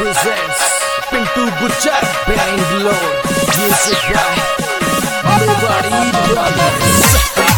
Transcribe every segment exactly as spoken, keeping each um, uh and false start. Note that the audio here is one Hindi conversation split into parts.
presents Pintu Gujar Bangalore. Music by Nobody Brothers.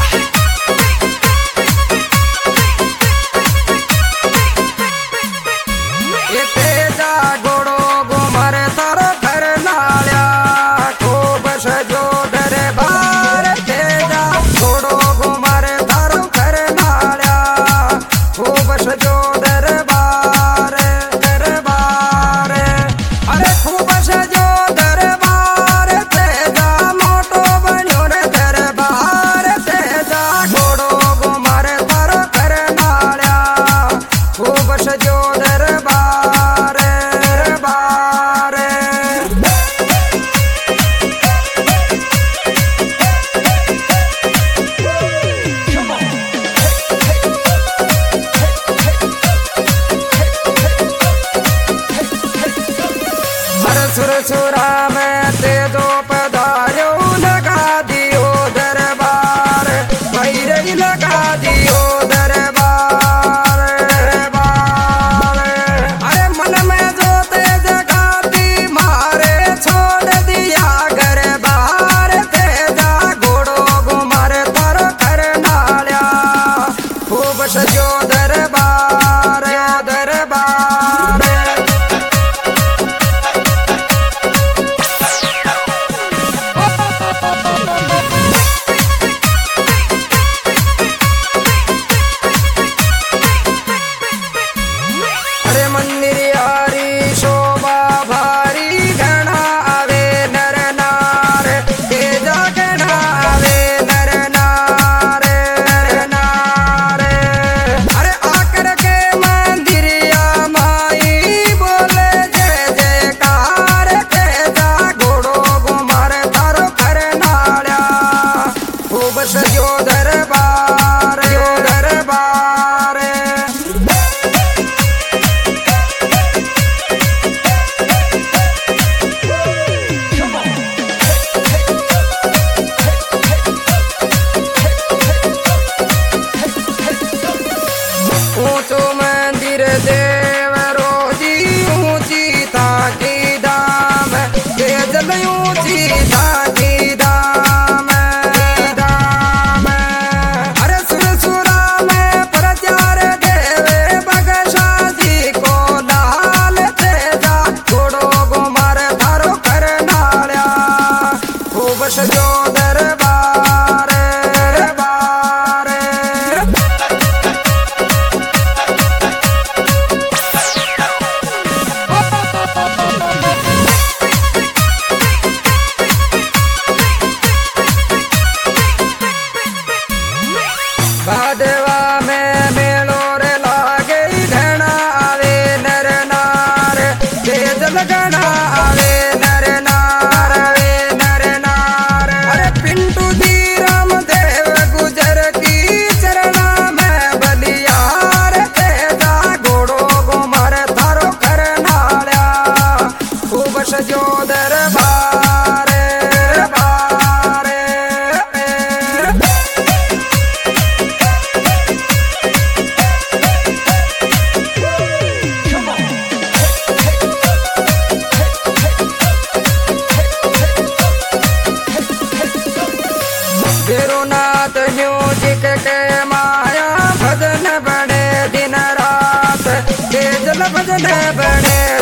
सुरसुरा में तेजो पधारो लगा दियो दरबार, भैरई लगा दियो दरबार दरबार। अरे मन में जो तेज गाती मारे छोड़ दिया घर बार, तेजा घोड़ो घुमर तर कर नाल्या खूब सजो दरबार दरबार। सजो दरबार दरबार। ऊंचो मंदिर देव रोजी ऊंची ताकी दाम, तेजल ऊंची ताकी दाम। सजो दरबार दरबार। भादवा में मेलो रे लागे घना आवे नर नार, तेज लगना आवे नर नार आवे नर नार। अरे पिंटू जी रामदेव गुजर की चरणा में बलियार, तेजा घोड़ो घुमर थारो कर नाल्या खूब सजो दरबार दरबार। नाथ म्यूजिक के माया भजन बने दिन रात, तेजल भजन बने